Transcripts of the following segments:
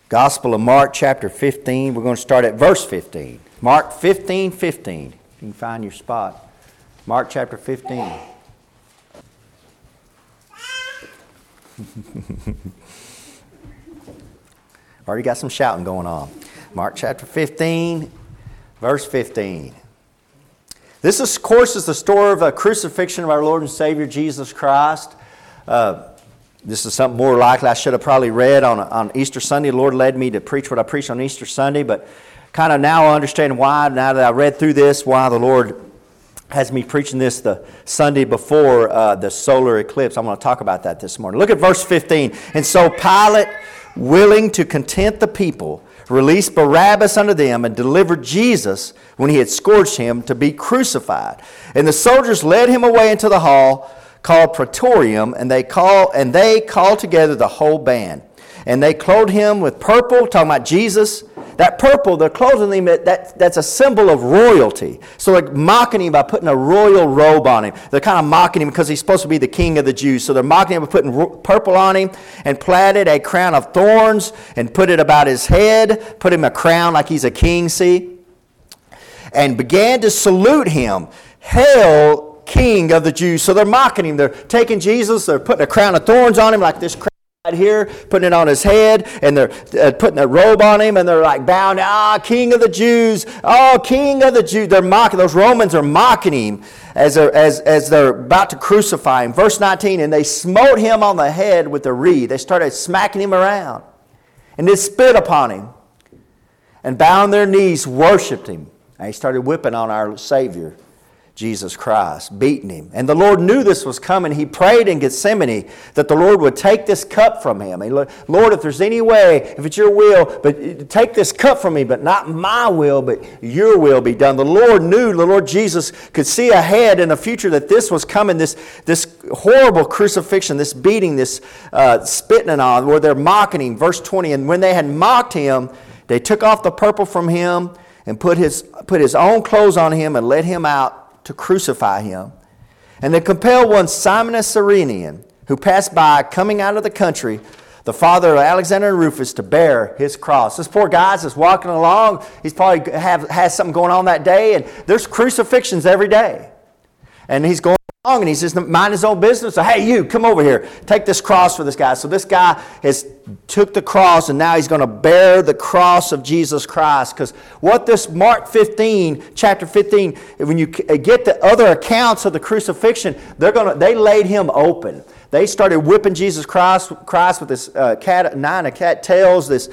Gospel of Mark, chapter 15. We're going to start at verse 15. Mark 15:15. You can find your spot. Mark chapter 15. Already got some shouting going on. Mark chapter 15, verse 15. This, of course, is the story of the crucifixion of our Lord and Savior Jesus Christ. This is something more likely I should have probably read on Easter Sunday. The Lord led me to preach what I preached on Easter Sunday, but kind of now I understand why, now that I read through this, why the Lord has me preaching this the Sunday before the solar eclipse. I'm going to talk about that this morning. Look at verse 15. And so Pilate, willing to content the people, released Barabbas unto them and delivered Jesus, when he had scourged him, to be crucified. And the soldiers led him away into the hall called Praetorium, and they called together the whole band. And they clothed him with purple, talking about Jesus. That purple, they're clothing him, that's a symbol of royalty. So they're mocking him by putting a royal robe on him. They're kind of mocking him because he's supposed to be the king of the Jews. So they're mocking him by putting purple on him and platted a crown of thorns and put it about his head, put him a crown like he's a king, see? And began to salute him, "Hail, King of the Jews." So they're mocking him. They're taking Jesus, they're putting a crown of thorns on him like this crown right here, putting it on his head, and they're putting a robe on him, and they're like bowing, King of the Jews, King of the Jews. They're mocking, those Romans are mocking him as they're about to crucify him. Verse 19, and they smote him on the head with a reed. They started smacking him around, and they spit upon him, and bowing their knees, worshipped him. And he started whipping on our Savior, Jesus Christ, beating him. And the Lord knew this was coming. He prayed in Gethsemane that the Lord would take this cup from him. Lord, if there's any way, if it's your will, but take this cup from me, but not my will, but your will be done. The Lord knew, the Lord Jesus could see ahead in the future that this was coming, this horrible crucifixion, this beating, this spitting on, where they're mocking him. Verse 20, and when they had mocked him, they took off the purple from him and put his own clothes on him and led him out to crucify him. And they compelled one Simon a Cyrenian, who passed by, coming out of the country, the father of Alexander and Rufus, to bear his cross. This poor guy's just walking along. He's probably has something going on that day, and there's crucifixions every day. And he's going along, and he's just minding his own business. So, hey, you, come over here. Take this cross for this guy. So this guy took the cross, and now he's going to bear the cross of Jesus Christ. Because what this Mark 15, chapter 15, when you get the other accounts of the crucifixion, they laid him open. They started whipping Jesus Christ with this nine of cat tails, this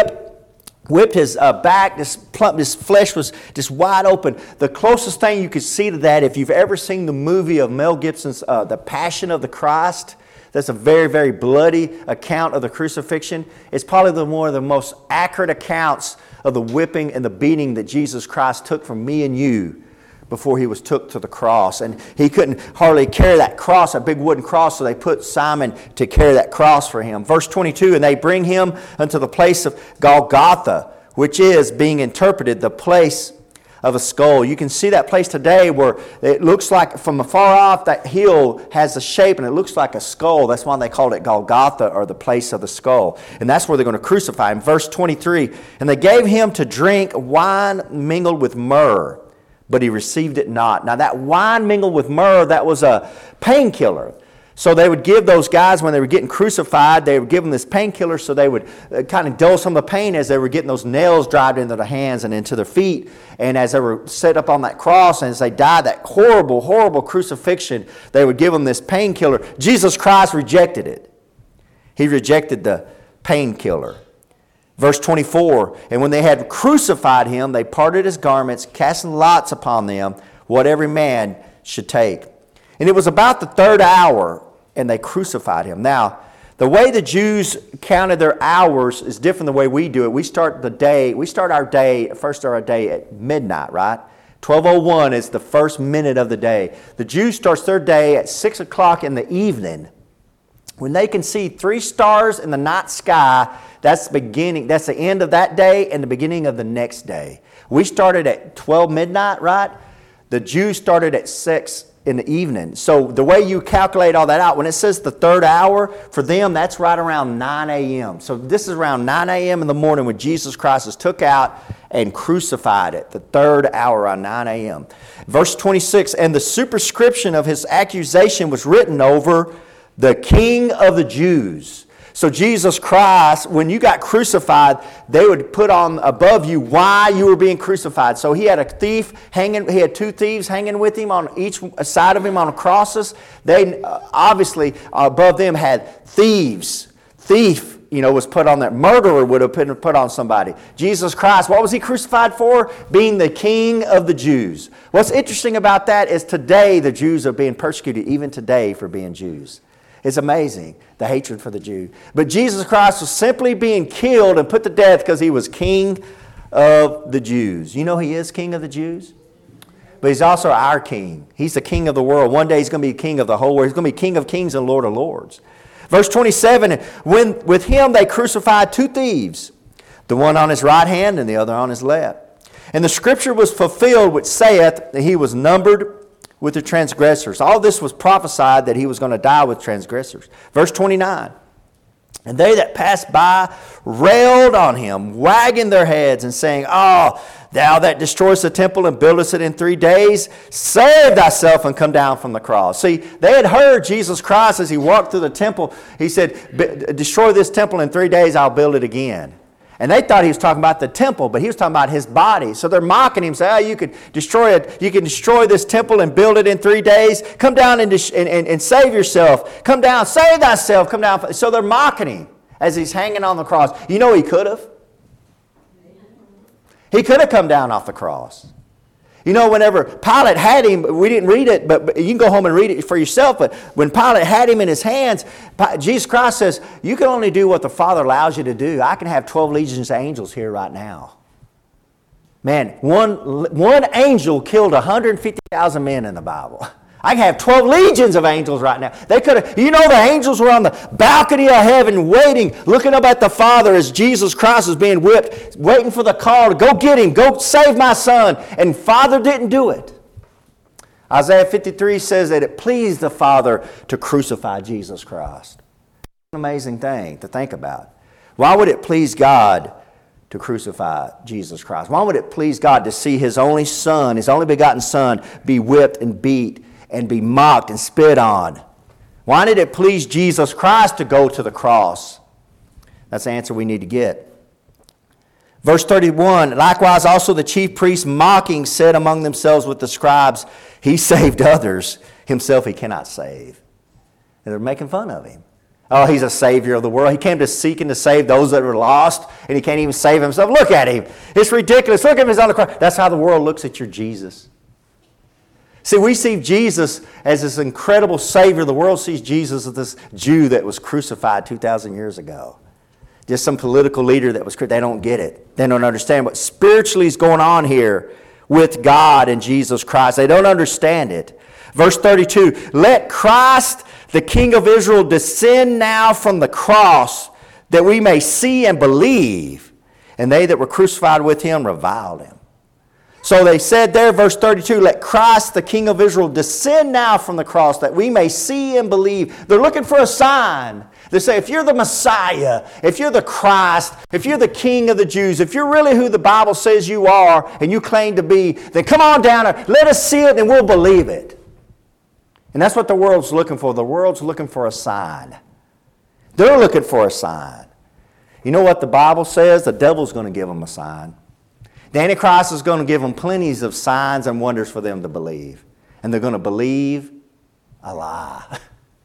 whipped his back, his flesh was just wide open. The closest thing you could see to that, if you've ever seen the movie of Mel Gibson's The Passion of the Christ, that's a very, very bloody account of the crucifixion. It's probably one of the most accurate accounts of the whipping and the beating that Jesus Christ took from me and you before he was took to the cross. And he couldn't hardly carry that cross, a big wooden cross, so they put Simon to carry that cross for him. Verse 22, and they bring him unto the place of Golgotha, which is, being interpreted, the place of a skull. You can see that place today where it looks like, from afar off, that hill has a shape and it looks like a skull. That's why they called it Golgotha, or the place of the skull. And that's where they're going to crucify him. Verse 23, and they gave him to drink wine mingled with myrrh, but he received it not. Now that wine mingled with myrrh, that was a painkiller. So they would give those guys, when they were getting crucified, they would give them this painkiller so they would kind of dull some of the pain as they were getting those nails driven into their hands and into their feet. And as they were set up on that cross, and as they died, that horrible, horrible crucifixion, they would give them this painkiller. Jesus Christ rejected it. He rejected the painkiller. Verse 24, and when they had crucified him, they parted his garments, casting lots upon them, what every man should take. And it was about the third hour, and they crucified him. Now, the way the Jews counted their hours is different than the way we do it. We start our day at midnight, right? 12:01 is the first minute of the day. The Jew starts their day at 6 o'clock in the evening. When they can see 3 stars in the night sky, that's the beginning. That's the end of that day and the beginning of the next day. We started at 12 midnight, right? The Jews started at 6 in the evening. So the way you calculate all that out, when it says the third hour, for them, that's right around 9 a.m. So this is around 9 a.m. in the morning when Jesus Christ was took out and crucified at the third hour around 9 a.m. Verse 26, and the superscription of his accusation was written over the King of the Jews. So Jesus Christ, when you got crucified, they would put on above you why you were being crucified. So he had a thief hanging, he had two thieves hanging with him on each side of him on crosses. They obviously above them had thieves. Thief, was put on that. Murderer would have been put on somebody. Jesus Christ, what was he crucified for? Being the King of the Jews. What's interesting about that is today the Jews are being persecuted, even today, for being Jews. It's amazing, the hatred for the Jew. But Jesus Christ was simply being killed and put to death because he was King of the Jews. You know he is King of the Jews? But he's also our King. He's the King of the world. One day he's going to be King of the whole world. He's going to be King of kings and Lord of lords. Verse 27, when with him they crucified two thieves, the one on his right hand and the other on his left. And the scripture was fulfilled which saith that he was numbered with the transgressors. All this was prophesied that he was going to die with transgressors. Verse 29. And they that passed by railed on him, wagging their heads and saying, Oh, thou that destroyest the temple and buildest it in 3 days, save thyself and come down from the cross. See, they had heard Jesus Christ as he walked through the temple. He said, destroy this temple in 3 days, I'll build it again. And they thought he was talking about the temple, but he was talking about his body. So they're mocking him, saying, you could destroy it. You can destroy this temple and build it in 3 days. Come down and save yourself. Come down, save thyself. Come down. So they're mocking him as he's hanging on the cross. You know he could have. He could have come down off the cross. You know, whenever Pilate had him, we didn't read it, but you can go home and read it for yourself. But when Pilate had him in his hands, Jesus Christ says, you can only do what the Father allows you to do. I can have 12 legions of angels here right now. Man, one angel killed 150,000 men in the Bible. I can have 12 legions of angels right now. They could have, the angels were on the balcony of heaven waiting, looking up at the Father as Jesus Christ was being whipped, waiting for the call to go get him, go save my son. And Father didn't do it. Isaiah 53 says that it pleased the Father to crucify Jesus Christ. An amazing thing to think about. Why would it please God to crucify Jesus Christ? Why would it please God to see his only son, his only begotten son, be whipped and beat and be mocked and spit on? Why did it please Jesus Christ to go to the cross? That's the answer we need to get. Verse 31, likewise also the chief priests mocking said among themselves with the scribes, he saved others, himself he cannot save. And they're making fun of him. Oh, he's a savior of the world. He came to seek and to save those that were lost, and he can't even save himself. Look at him. It's ridiculous. Look at him. He's on the cross. That's how the world looks at your Jesus. See, we see Jesus as this incredible Savior. The world sees Jesus as this Jew that was crucified 2,000 years ago. Just some political leader that was crucified. They don't get it. They don't understand what spiritually is going on here with God and Jesus Christ. They don't understand it. Verse 32, let Christ, the King of Israel, descend now from the cross that we may see and believe. And they that were crucified with him reviled him. So they said there, verse 32, let Christ, the King of Israel, descend now from the cross that we may see and believe. They're looking for a sign. They say, if you're the Messiah, if you're the Christ, if you're the King of the Jews, if you're really who the Bible says you are and you claim to be, then come on down and let us see it and we'll believe it. And that's what the world's looking for. The world's looking for a sign. They're looking for a sign. You know what the Bible says? The devil's going to give them a sign. The Antichrist is going to give them plenty of signs and wonders for them to believe. And they're going to believe a lie.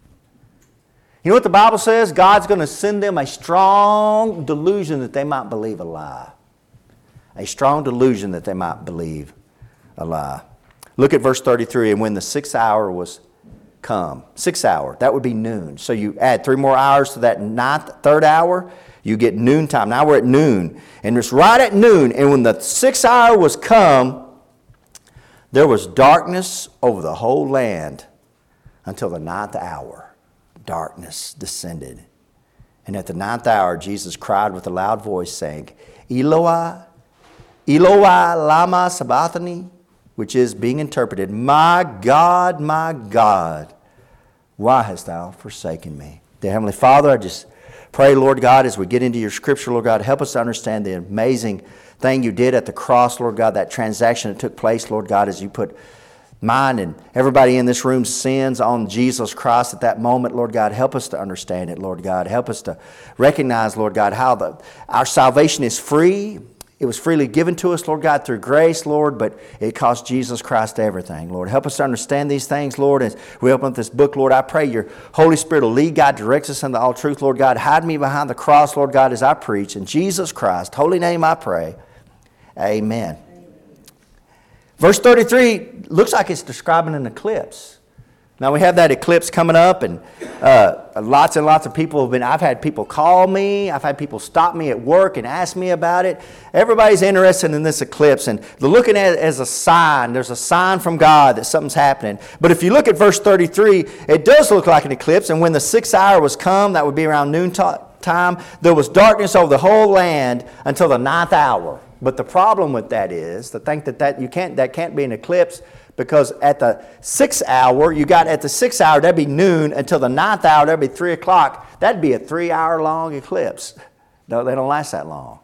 You know what the Bible says? God's going to send them a strong delusion that they might believe a lie. A strong delusion that they might believe a lie. Look at verse 33. And when the 6th hour was come, 6th hour, that would be noon. So you add 3 more hours to that third hour. You get noontime. Now we're at noon. And it's right at noon. And when the 6th hour was come, there was darkness over the whole land until the 9th hour. Darkness descended. And at the 9th hour, Jesus cried with a loud voice, saying, Eloi, Eloi, lama sabachthani? which is being interpreted, my God, why hast thou forsaken me? Dear Heavenly Father, I just pray, Lord God, as we get into your scripture, Lord God, help us to understand the amazing thing you did at the cross, Lord God, that transaction that took place, Lord God, as you put mine and everybody in this room's sins on Jesus Christ at that moment, Lord God. Help us to understand it, Lord God. Help us to recognize, Lord God, how our salvation is free. It was freely given to us, Lord God, through grace, Lord, but it cost Jesus Christ everything, Lord. Help us to understand these things, Lord, as we open up this book, Lord. I pray your Holy Spirit will lead, God, direct us into all truth, Lord God. Hide me behind the cross, Lord God, as I preach. In Jesus Christ's holy name I pray. Amen. Verse 33 looks like it's describing an eclipse. Now we have that eclipse coming up, and lots and lots of people have been, I've had people call me, I've had people stop me at work and ask me about it. Everybody's interested in this eclipse, and they're looking at it as a sign. There's a sign from God that something's happening. But if you look at verse 33, it does look like an eclipse, and when the 6th hour was come, that would be around noon time, there was darkness over the whole land until the 9th hour. But the problem with that is to think that can't be an eclipse, because at the 6th hour, at the 6th hour, that'd be noon, until the 9th hour, that'd be 3 o'clock. That'd be a 3-hour long eclipse. No, they don't last that long.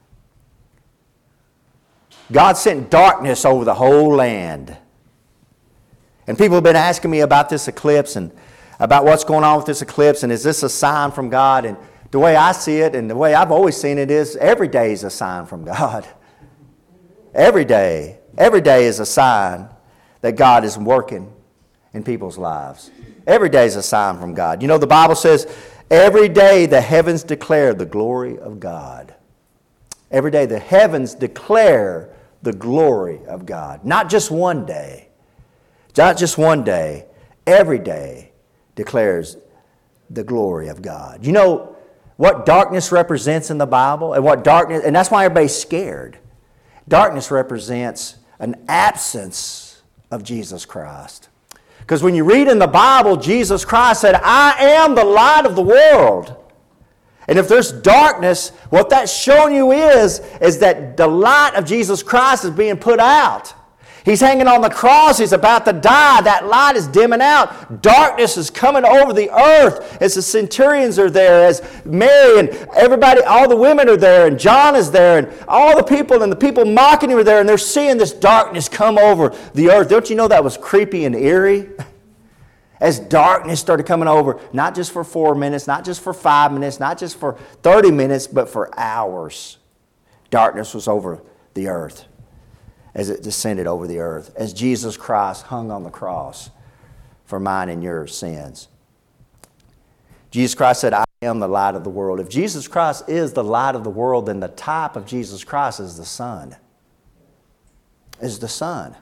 God sent darkness over the whole land. And people have been asking me about this eclipse and about what's going on with this eclipse, and is this a sign from God? And the way I see it, and the way I've always seen it, is every day is a sign from God. Every day. Every day is a sign that God is working in people's lives. Every day is a sign from God. You know, the Bible says, every day the heavens declare the glory of God. Every day the heavens declare the glory of God. Not just one day. Not just one day. Every day declares the glory of God. You know what darkness represents in the Bible? And that's why everybody's scared. Darkness represents an absence of Jesus Christ. Because when you read in the Bible, Jesus Christ said, I am the light of the world. And if there's darkness, what that's showing you is that the light of Jesus Christ is being put out. He's hanging on the cross. He's about to die. That light is dimming out. Darkness is coming over the earth as the centurions are there, as Mary and everybody, all the women are there, and John is there, and all the people and the people mocking him are there, and they're seeing this darkness come over the earth. Don't you know that was creepy and eerie? As darkness started coming over, not just for 4 minutes, not just for 5 minutes, not just for 30 minutes, but for hours. Darkness was over the earth. As it descended over the earth, as Jesus Christ hung on the cross for mine and your sins. Jesus Christ said, I am the light of the world. If Jesus Christ is the light of the world, then the type of Jesus Christ is the sun. Is the sun.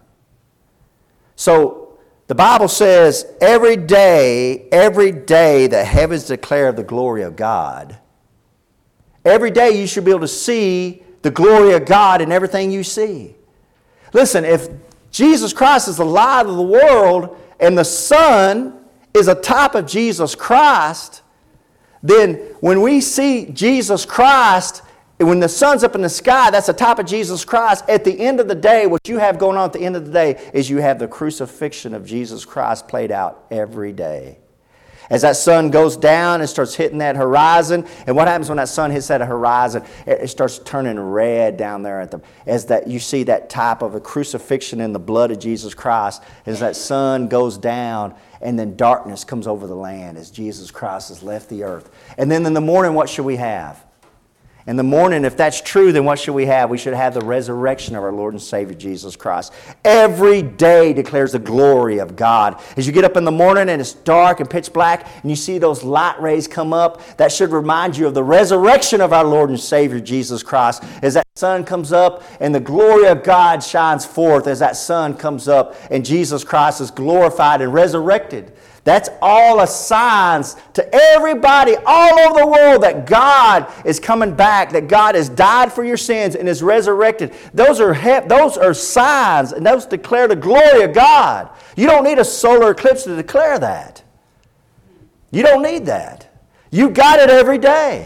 So the Bible says every day the heavens declare the glory of God. Every day you should be able to see the glory of God in everything you see. Listen, if Jesus Christ is the light of the world and the sun is a type of Jesus Christ, then when we see Jesus Christ, when the sun's up in the sky, that's a type of Jesus Christ. At the end of the day, what you have going on at the end of the day is you have the crucifixion of Jesus Christ played out every day. As that sun goes down and starts hitting that horizon, and what happens when that sun hits that horizon? It starts turning red down there as that you see that type of a crucifixion in the blood of Jesus Christ. As that sun goes down, and then darkness comes over the land as Jesus Christ has left the earth. And then in the morning, what should we have? In the morning, if that's true, then what should we have? We should have the resurrection of our Lord and Savior Jesus Christ. Every day declares the glory of God. As you get up in the morning and it's dark and pitch black and you see those light rays come up, that should remind you of the resurrection of our Lord and Savior Jesus Christ. As that sun comes up and the glory of God shines forth as that sun comes up and Jesus Christ is glorified and resurrected. That's all a signs to everybody all over the world that God is coming back, that God has died for your sins and is resurrected. Those are signs, and those declare the glory of God. You don't need a solar eclipse to declare that. You don't need that. You got it every day.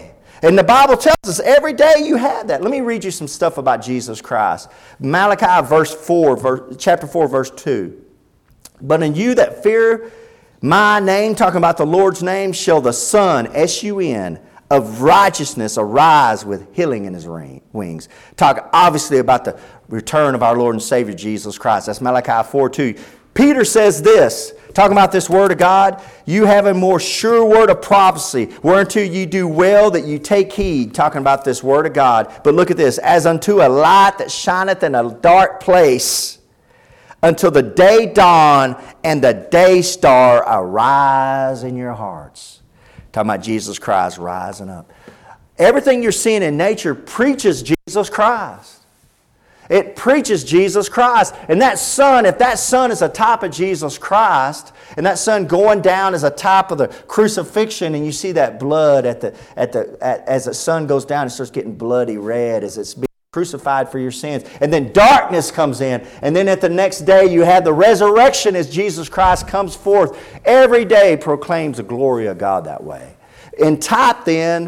And the Bible tells us every day you have that. Let me read you some stuff about Jesus Christ. Malachi chapter 4, verse 2. But in you that fear my name, talking about the Lord's name, shall the Son, S-U-N, of righteousness arise with healing in his wings. Talk obviously about the return of our Lord and Savior Jesus Christ. That's Malachi 4:2. Peter says this, talking about this word of God, you have a more sure word of prophecy, whereunto you do well that you take heed, talking about this word of God. But look at this, as unto a light that shineth in a dark place, until the day dawn and the day star arise in your hearts. Talking about Jesus Christ rising up. Everything you're seeing in nature preaches Jesus Christ. It preaches Jesus Christ. And that sun, if that sun is a type of Jesus Christ, and that sun going down is a type of the crucifixion, and you see that blood as the sun goes down, it starts getting bloody red as it's being crucified for your sins. And then darkness comes in. And then at the next day you have the resurrection as Jesus Christ comes forth. Every day proclaims the glory of God that way. In type,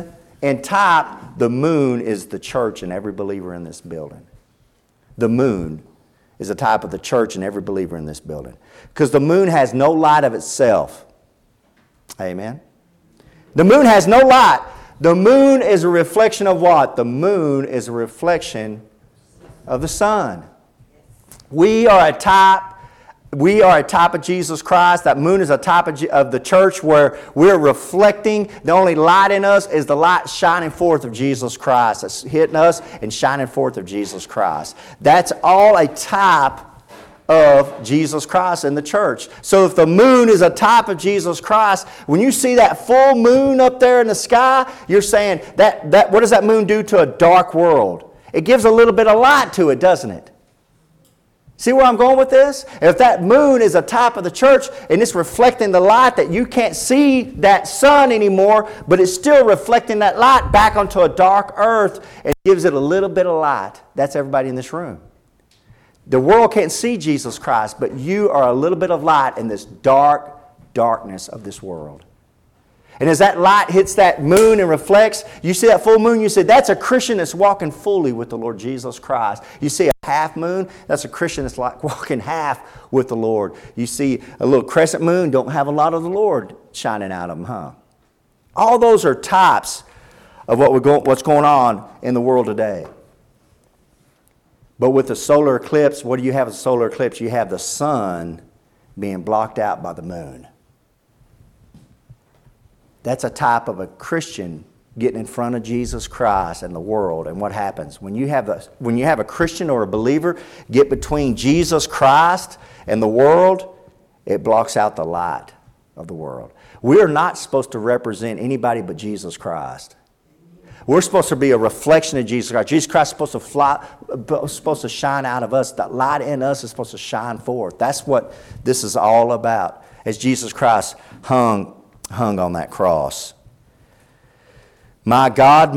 the moon is the church and every believer in this building. The moon is a type of the church and every believer in this building. Because the moon has no light of itself. Amen? The moon has no light. The moon is a reflection of what? The moon is a reflection of the sun. We are a type of Jesus Christ. That moon is a type of the church where we're reflecting. The only light in us is the light shining forth of Jesus Christ. That's hitting us and shining forth of Jesus Christ. That's all a type of Jesus Christ in the church. So if the moon is a type of Jesus Christ, when you see that full moon up there in the sky, you're saying, that what does that moon do to a dark world? It gives a little bit of light to it, doesn't it? See where I'm going with this? If that moon is a type of the church and it's reflecting the light that you can't see that sun anymore, but it's still reflecting that light back onto a dark earth and gives it a little bit of light. That's everybody in this room. The world can't see Jesus Christ, but you are a little bit of light in this darkness of this world. And as that light hits that moon and reflects, you see that full moon, you say, that's a Christian that's walking fully with the Lord Jesus Christ. You see a half moon, that's a Christian that's like walking half with the Lord. You see a little crescent moon, don't have a lot of the Lord shining out of them, huh? All those are types of what's going on in the world today. But with the solar eclipse, what do you have as a solar eclipse? You have the sun being blocked out by the moon. That's a type of a Christian getting in front of Jesus Christ and the world. And what happens? When you have a Christian or a believer get between Jesus Christ and the world, it blocks out the light of the world. We are not supposed to represent anybody but Jesus Christ. We're supposed to be a reflection of Jesus Christ. Jesus Christ is supposed to shine out of us. The light in us is supposed to shine forth. That's what this is all about. As Jesus Christ hung on that cross. My God,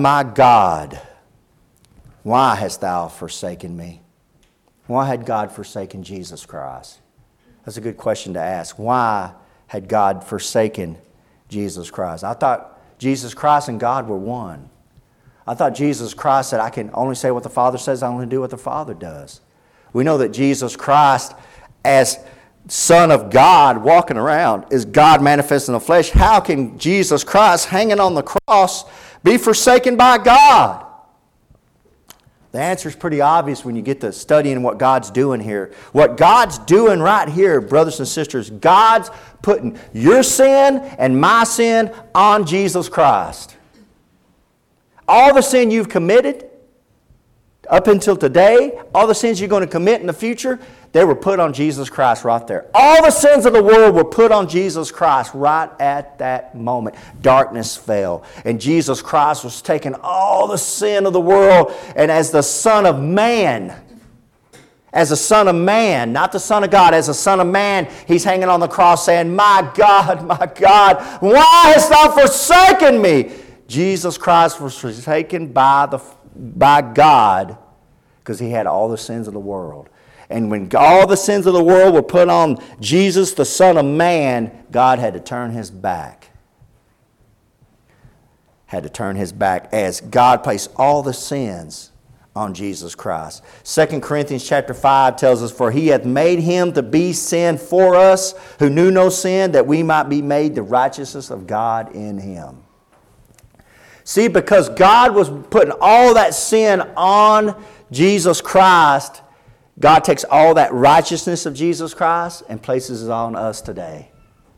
why hast thou forsaken me? Why had God forsaken Jesus Christ? That's a good question to ask. Why had God forsaken Jesus Christ? I thought Jesus Christ and God were one. I thought Jesus Christ said, I can only say what the Father says, I only do what the Father does. We know that Jesus Christ, as Son of God walking around, is God manifest in the flesh. How can Jesus Christ hanging on the cross be forsaken by God? The answer is pretty obvious when you get to studying what God's doing here. What God's doing right here, brothers and sisters, God's putting your sin and my sin on Jesus Christ. All the sin you've committed up until today, all the sins you're going to commit in the future, they were put on Jesus Christ right there. All the sins of the world were put on Jesus Christ right at that moment. Darkness fell. And Jesus Christ was taking all the sin of the world. And as the Son of Man, not the Son of God, as the Son of Man, He's hanging on the cross saying, my God, why hast thou forsaken me? Jesus Christ was forsaken by God because He had all the sins of the world. And when all the sins of the world were put on Jesus, the Son of Man, God had to turn His back. had to turn his back as God placed all the sins on Jesus Christ. 2 Corinthians chapter 5 tells us, "For he hath made him to be sin for us, who knew no sin, that we might be made the righteousness of God in him." See, because God was putting all that sin on Jesus Christ, God takes all that righteousness of Jesus Christ and places it on us today.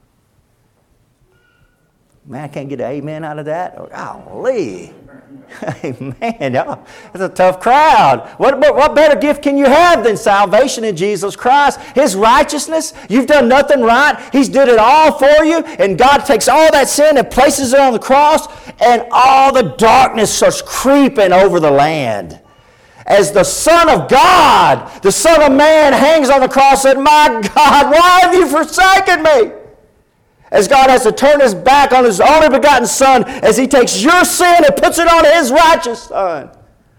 Man, I can't get an amen out of that. Golly. Man, that's a tough crowd. What better gift can you have than salvation in Jesus Christ? His righteousness. You've done nothing right. He's did it all for you. And God takes all that sin and places it on the cross. And all the darkness starts creeping over the land. As the Son of God, the Son of Man, hangs on the cross and said, "My God, why have you forsaken me?" As God has to turn his back on his only begotten Son as he takes your sin and puts it on his righteous Son.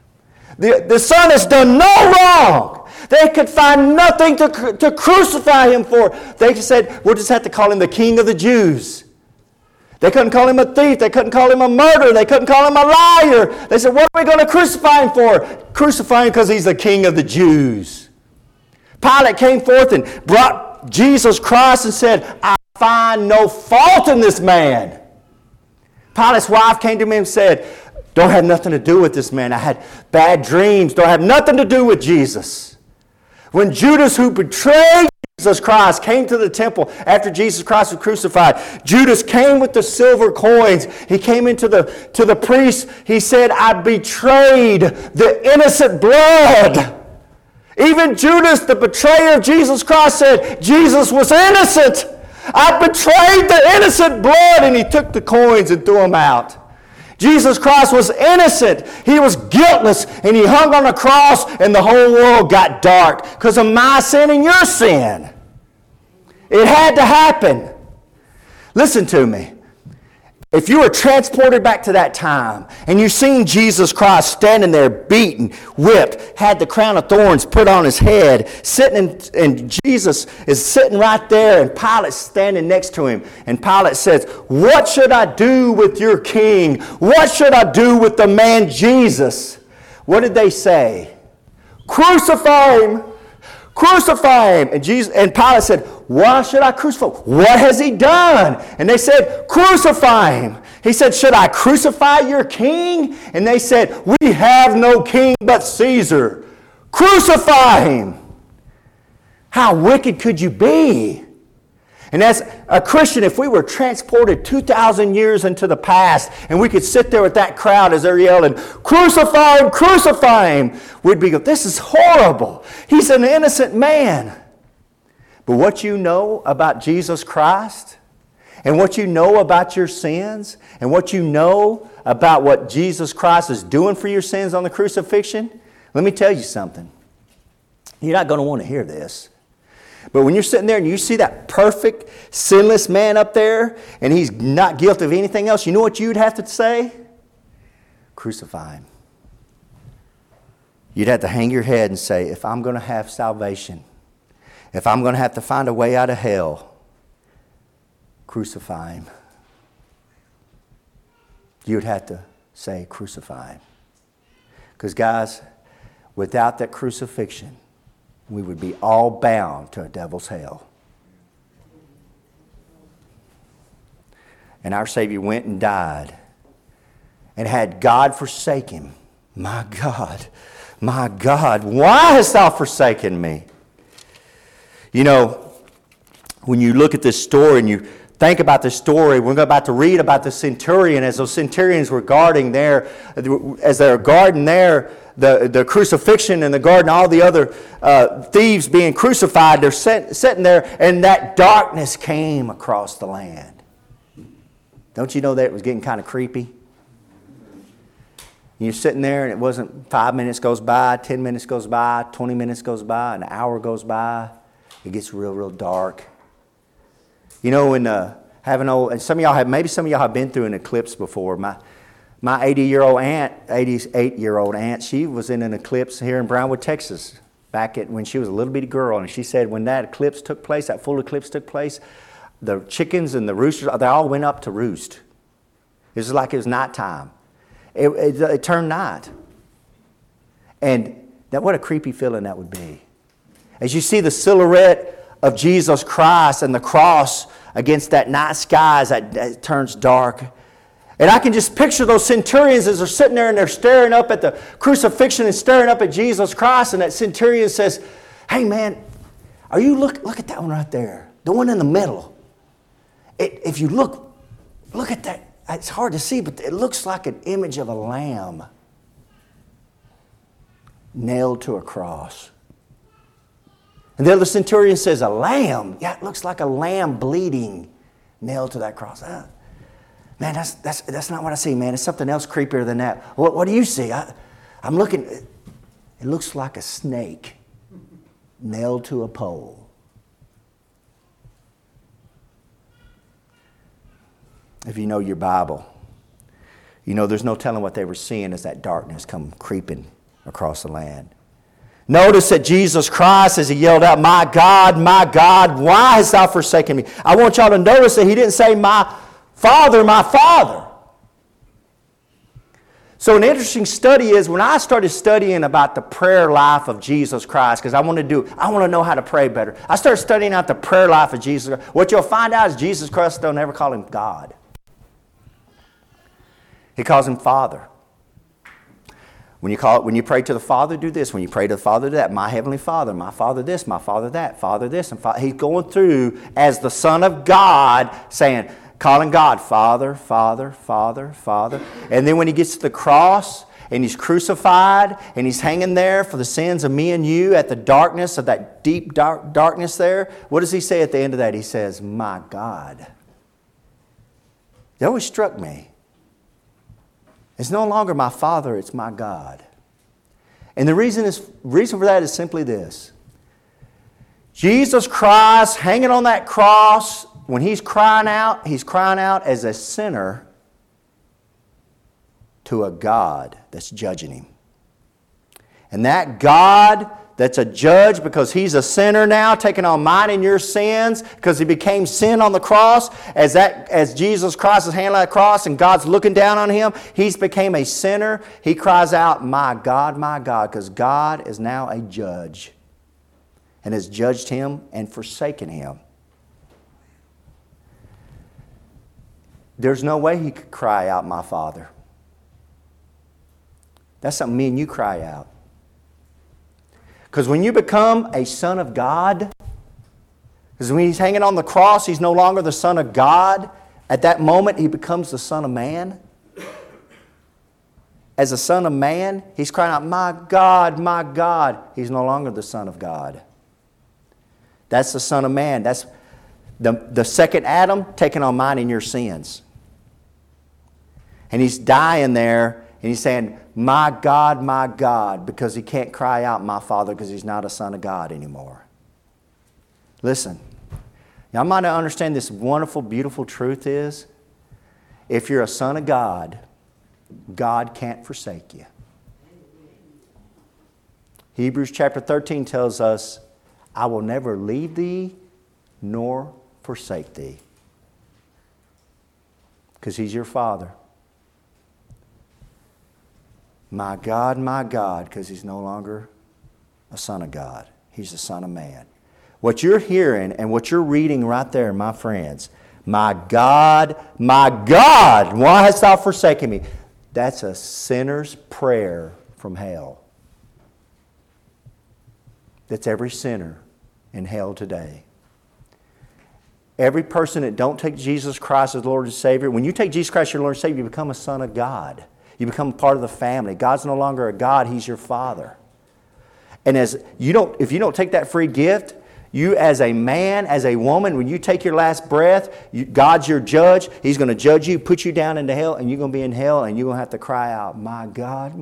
The Son has done no wrong. They could find nothing to crucify him for. They said, we'll just have to call him the King of the Jews. They couldn't call him a thief. They couldn't call him a murderer. They couldn't call him a liar. They said, what are we going to crucify him for? Crucify him because he's the King of the Jews. Pilate came forth and brought Jesus Christ and said, "I find no fault in this man." Pilate's wife came to me and said, "Don't have nothing to do with this man. I had bad dreams. Don't have nothing to do with Jesus." When Judas, who betrayed Jesus Christ, came to the temple after Jesus Christ was crucified, Judas came with the silver coins. He came into the priest. He said, "I betrayed the innocent blood." Even Judas, the betrayer of Jesus Christ, said Jesus was innocent. "I betrayed the innocent blood," and he took the coins and threw them out. Jesus Christ was innocent. He was guiltless, and he hung on a cross, and the whole world got dark because of my sin and your sin. It had to happen. Listen to me. If you were transported back to that time and you've seen Jesus Christ standing there beaten, whipped, had the crown of thorns put on his head, and Jesus is sitting right there and Pilate's standing next to him. And Pilate says, "What should I do with your king? What should I do with the man Jesus?" What did they say? "Crucify him! Crucify him!" And Pilate said, "Why should I crucify him? What has he done?" And they said, "Crucify him." He said, "Should I crucify your king?" And they said, "We have no king but Caesar. Crucify him." How wicked could you be? And as a Christian, if we were transported 2,000 years into the past and we could sit there with that crowd as they're yelling, "Crucify him, crucify him," we'd be going, "This is horrible. He's an innocent man." But what you know about Jesus Christ, and what you know about your sins, and what you know about what Jesus Christ is doing for your sins on the crucifixion, let me tell you something. You're not going to want to hear this. But when you're sitting there and you see that perfect, sinless man up there, and he's not guilty of anything else, you know what you'd have to say? Crucify him. You'd have to hang your head and say, if I'm going to have salvation, if I'm going to have to find a way out of hell, crucify him. You'd have to say, crucify him. Because guys, without that crucifixion, we would be all bound to a devil's hell. And our Savior went and died. And had God forsake him, my God, why hast thou forsaken me? You know, when you look at this story and you think about this story, we're about to read about the centurion as those centurions were guarding there, as they're guarding there, the crucifixion and the guarding all the other thieves being crucified. They're sitting there, and that darkness came across the land. Don't you know that it was getting kind of creepy? You're sitting there, and it wasn't 5 minutes goes by, 10 minutes goes by, 20 minutes goes by, an hour goes by. It gets real, real dark. You know, when and some of y'all have, maybe some of y'all have been through an eclipse before. My 88-year-old aunt, she was in an eclipse here in Brownwood, Texas, when she was a little bitty girl. And she said when that eclipse took place, that full eclipse took place, the chickens and the roosters, they all went up to roost. It was like it was nighttime. It turned night. And what a creepy feeling that would be. As you see the silhouette of Jesus Christ and the cross against that night sky as it turns dark. And I can just picture those centurions as they're sitting there and they're staring up at the crucifixion and staring up at Jesus Christ. And that centurion says, hey man, are you look at that one right there. The one in the middle. If you look at that. It's hard to see, but it looks like an image of a lamb nailed to a cross. And the other centurion says, a lamb? Yeah, it looks like a lamb bleeding nailed to that cross. Man, that's not what I see, man. It's something else creepier than that. What do you see? I'm looking. It looks like a snake nailed to a pole. If you know your Bible, you know there's no telling what they were seeing as that darkness come creeping across the land. Notice that Jesus Christ, as he yelled out, my God, why hast thou forsaken me? I want y'all to notice that he didn't say, my Father, my Father. So an interesting study is when I started studying about the prayer life of Jesus Christ, because I want to know how to pray better. I started studying out the prayer life of Jesus Christ. What you'll find out is Jesus Christ don't ever call him God. He calls him Father. When you pray to the Father, do this. When you pray to the Father, do that. My Heavenly Father, my Father this, my Father that, Father this. And Father. He's going through as the Son of God saying, calling God Father, Father, Father, Father. And then when he gets to the cross and he's crucified and he's hanging there for the sins of me and you at the darkness of that deep darkness there, what does he say at the end of that? He says, my God. That always struck me. It's no longer my Father, it's my God. And the reason for that is simply this. Jesus Christ hanging on that cross, when he's crying out as a sinner to a God that's judging him. And that God that's a judge because he's a sinner now, taking on mine and your sins because he became sin on the cross. As Jesus Christ is hanging on that cross and God's looking down on him, he's became a sinner. He cries out, my God, because God is now a judge and has judged him and forsaken him. There's no way he could cry out, my Father. That's something me and you cry out. Because when you become a son of God, because when he's hanging on the cross, he's no longer the son of God. At that moment, he becomes the son of man. As a son of man, he's crying out, my God, my God. He's no longer the son of God. That's the son of man. That's the second Adam taking on mine and your sins. And he's dying there. And he's saying, my God, because he can't cry out, my Father, because he's not a son of God anymore. Listen, y'all might not understand this wonderful, beautiful truth is, if you're a son of God, God can't forsake you. Hebrews chapter 13 tells us, I will never leave thee nor forsake thee. Because he's your Father. My God, because he's no longer a son of God. He's the son of man. What you're hearing and what you're reading right there, my friends, my God, why hast thou forsaken me? That's a sinner's prayer from hell. That's every sinner in hell today. Every person that don't take Jesus Christ as Lord and Savior, when you take Jesus Christ as your Lord and Savior, you become a son of God. You become part of the family. God's no longer a God, he's your Father. And if you don't take that free gift, you as a man, as a woman, when you take your last breath, God's your judge. He's going to judge you, put you down into hell, and you're going to be in hell, and you're going to have to cry out, my God,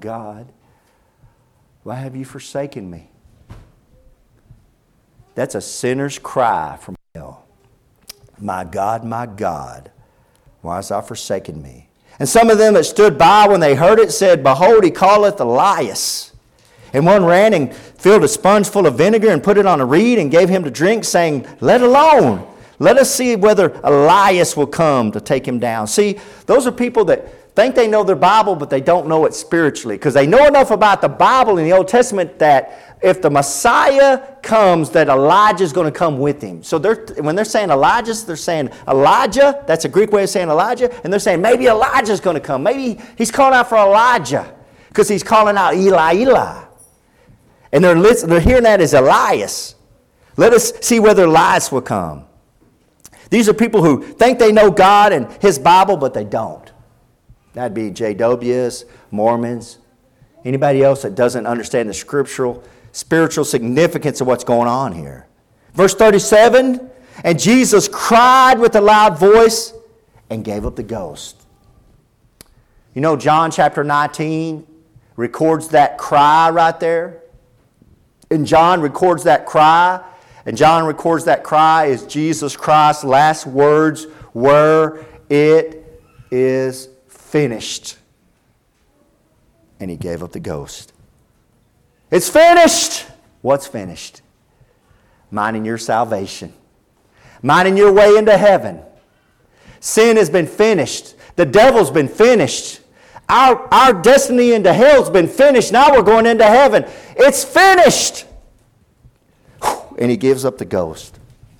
why have you forsaken me? That's a sinner's cry from hell. My God, why hast thou forsaken me? And some of them that stood by when they heard it said, behold, he calleth Elias. And one ran and filled a sponge full of vinegar and put it on a reed and gave him to drink, saying, let alone, Let us see whether Elias will come to take him down. See, those are people that think they know their Bible, but they don't know it spiritually. Because they know enough about the Bible in the Old Testament that if the Messiah comes, that Elijah's going to come with him. So when they're saying Elijah, they're saying Elijah. That's a Greek way of saying Elijah. And they're saying maybe Elijah's going to come. Maybe he's calling out for Elijah because he's calling out Eli, Eli. And they're hearing that as Elias. Let us see whether Elias will come. These are people who think they know God and His Bible, but they don't. That'd be JWs, Mormons, anybody else that doesn't understand the spiritual significance of what's going on here. Verse 37, and Jesus cried with a loud voice and gave up the ghost. You know, John chapter 19 records that cry right there. And John records that cry. And John records that cry as Jesus Christ's last words were, "It is finished." And He gave up the ghost. It's finished. What's finished? Mine and your salvation. Mine and your way into heaven. Sin has been finished. The devil's been finished. Our destiny into hell's been finished. Now we're going into heaven. It's finished. And He gives up the ghost.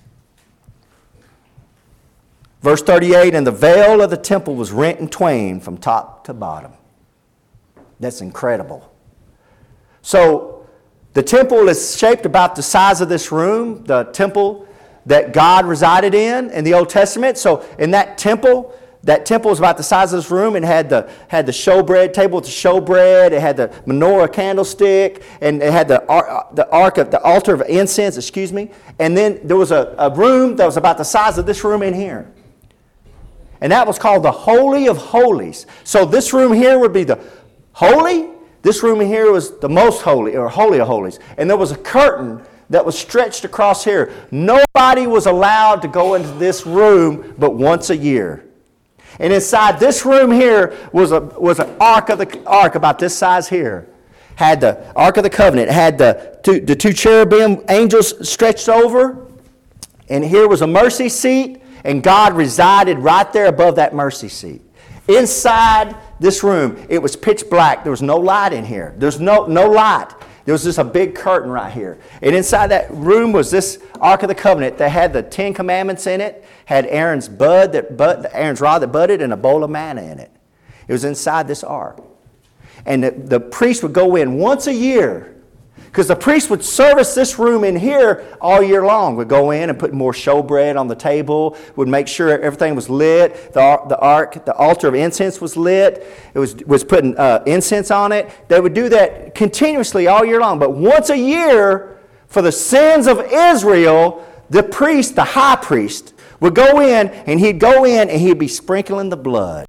Verse 38, and the veil of the temple was rent in twain from top to bottom. That's incredible. So the temple is shaped about the size of this room, the temple that God resided in the Old Testament. So in that temple is about the size of this room, and had the showbread table with the showbread. It had the menorah candlestick, and it had the altar of incense. And then there was a room that was about the size of this room in here, and that was called the Holy of Holies. So this room here would be the holy. This room in here was the most holy, or Holy of Holies, and there was a curtain that was stretched across here. Nobody was allowed to go into this room but once a year. And inside this room here was an ark about this size here. Had the Ark of the Covenant. Had the two cherubim angels stretched over. And here was a mercy seat. And God resided right there above that mercy seat. Inside this room, it was pitch black. There was no light in here. There's no light. There was just a big curtain right here. And inside that room was this Ark of the Covenant that had the 10 Commandments in it, had Aaron's rod that budded, and a bowl of manna in it. It was inside this ark. And the priest would go in once a year, because the priest would service this room in here all year long. Would go in and put more showbread on the table, would make sure everything was lit. The altar of incense was lit. It was putting incense on it. They would do that continuously all year long. But once a year, for the sins of Israel, the priest, the high priest, would go in, and he'd be sprinkling the blood.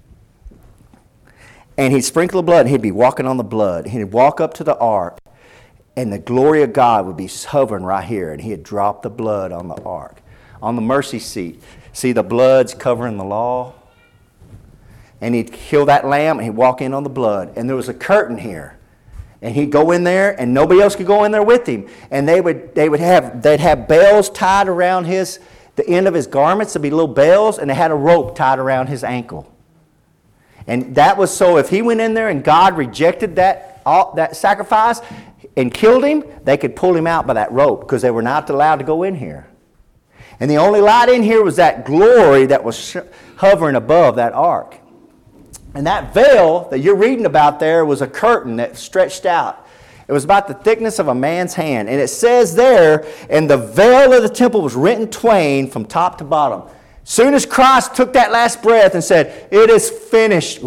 And he'd sprinkle the blood, and he'd be walking on the blood. He'd walk up to the ark, and the glory of God would be hovering right here, and he'd drop the blood on the ark. On the mercy seat, see the blood's covering the law? And he'd kill that lamb, and he'd walk in on the blood. And there was a curtain here. And he'd go in there, and nobody else could go in there with him. And they'd have bells tied around the end of his garments. There'd be little bells, and they had a rope tied around his ankle. And that was so if he went in there and God rejected that sacrifice and killed him, they could pull him out by that rope, because they were not allowed to go in here. And the only light in here was that glory that was hovering above that ark. And that veil that you're reading about there was a curtain that stretched out. It was about the thickness of a man's hand. And it says there, and the veil of the temple was rent in twain from top to bottom. Soon as Christ took that last breath and said, "It is finished,"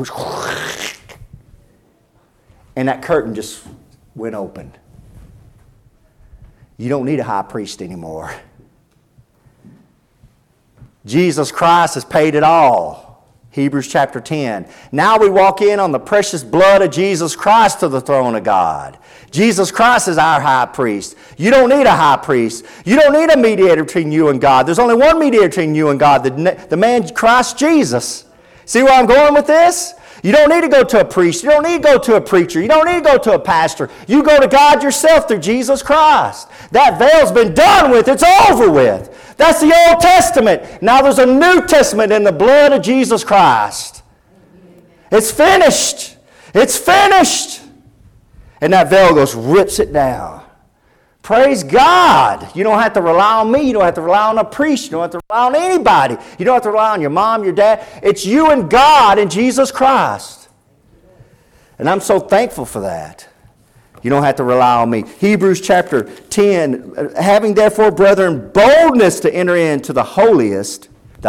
and that curtain just went open. You don't need a high priest anymore. Jesus Christ has paid it all. Hebrews chapter 10. Now we walk in on the precious blood of Jesus Christ to the throne of God. Jesus Christ is our high priest. You don't need a high priest. You don't need a mediator between you and God. There's only one mediator between you and God, the man Christ Jesus. See where I'm going with this? You don't need to go to a priest. You don't need to go to a preacher. You don't need to go to a pastor. You go to God yourself through Jesus Christ. That veil's been done with. It's over with. That's the Old Testament. Now there's a New Testament in the blood of Jesus Christ. It's finished. It's finished. And that veil goes, rips it down. Praise God. You don't have to rely on me. You don't have to rely on a priest. You don't have to rely on anybody. You don't have to rely on your mom, your dad. It's you and God and Jesus Christ. And I'm so thankful for that. You don't have to rely on me. Hebrews chapter 10, having therefore, brethren, boldness to enter into the holiest,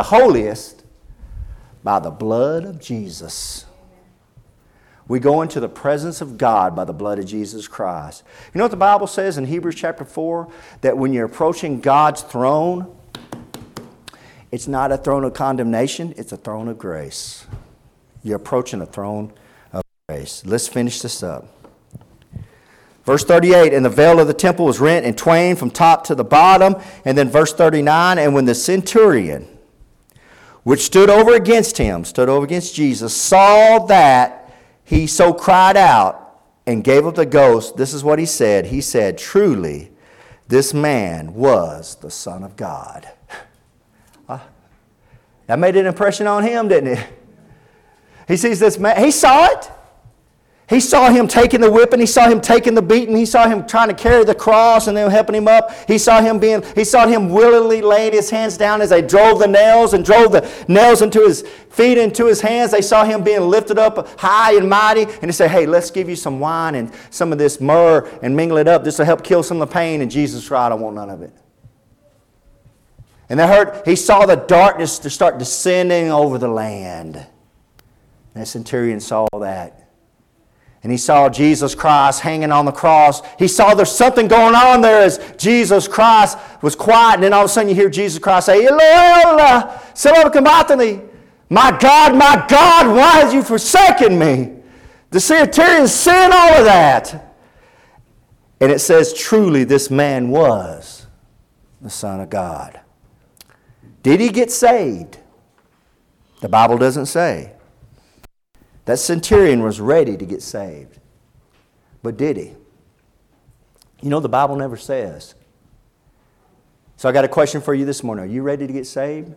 by the blood of Jesus. We go into the presence of God by the blood of Jesus Christ. You know what the Bible says in Hebrews chapter 4? That when you're approaching God's throne, it's not a throne of condemnation, it's a throne of grace. You're approaching a throne of grace. Let's finish this up. Verse 38, and the veil of the temple was rent in twain from top to the bottom. And then verse 39, and when the centurion, which stood over against Jesus, saw that, he so cried out and gave up the ghost. This is what he said. He said, truly, this man was the Son of God. That made an impression on him, didn't it? He sees this man. He saw it. He saw him taking the whipping. He saw him taking the beating. He saw him trying to carry the cross and then helping him up. He saw him willingly laying his hands down as they drove the nails into his feet, into his hands. They saw him being lifted up high and mighty. And they said, hey, let's give you some wine and some of this myrrh and mingle it up. This will help kill some of the pain. And Jesus said, I don't want none of it. And he saw the darkness to start descending over the land. And the centurion saw that. And he saw Jesus Christ hanging on the cross. He saw there's something going on there as Jesus Christ was quiet. And then all of a sudden you hear Jesus Christ say, Eloi, sabachthani. My God, why have you forsaken me? The centurion said all of that. And it says, truly, this man was the Son of God. Did he get saved? The Bible doesn't say. That centurion was ready to get saved. But did he? You know, the Bible never says. So I got a question for you this morning. Are you ready to get saved?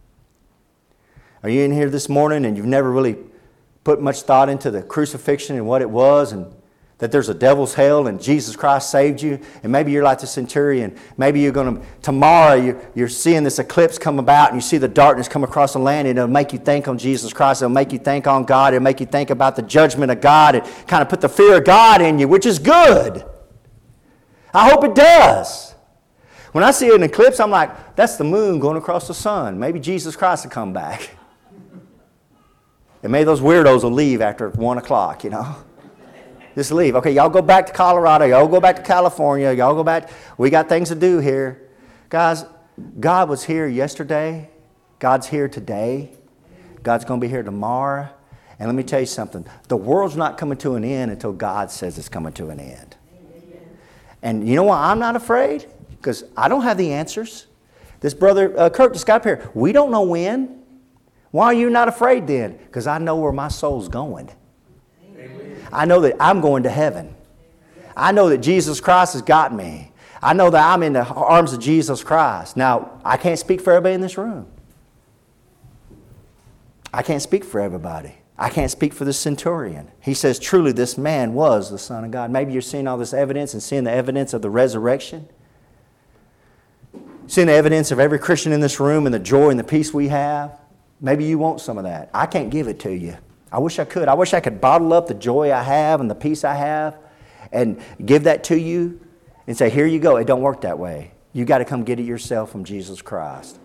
Are you in here this morning and you've never really put much thought into the crucifixion and what it was, and that there's a devil's hell and Jesus Christ saved you? And maybe you're like the centurion. Maybe you're going to, tomorrow you're seeing this eclipse come about and you see the darkness come across the land, and it'll make you think on Jesus Christ. It'll make you think on God. It'll make you think about the judgment of God and kind of put the fear of God in you, which is good. I hope it does. When I see an eclipse, I'm like, that's the moon going across the sun. Maybe Jesus Christ will come back. And maybe those weirdos will leave after 1 o'clock, you know. Just leave. Okay, y'all go back to Colorado. Y'all go back to California. Y'all go back. We got things to do here. Guys, God was here yesterday. God's here today. God's going to be here tomorrow. And let me tell you something. The world's not coming to an end until God says it's coming to an end. And you know why I'm not afraid? Because I don't have the answers. This brother, Kurt, just got up here. We don't know when. Why are you not afraid then? Because I know where my soul's going. I know that I'm going to heaven. I know that Jesus Christ has got me. I know that I'm in the arms of Jesus Christ. Now, I can't speak for everybody in this room. I can't speak for everybody. I can't speak for the centurion. He says, truly, this man was the Son of God. Maybe you're seeing all this evidence and seeing the evidence of the resurrection. Seeing the evidence of every Christian in this room and the joy and the peace we have. Maybe you want some of that. I can't give it to you. I wish I could. I wish I could bottle up the joy I have and the peace I have and give that to you and say, here you go. It don't work that way. You got to come get it yourself from Jesus Christ.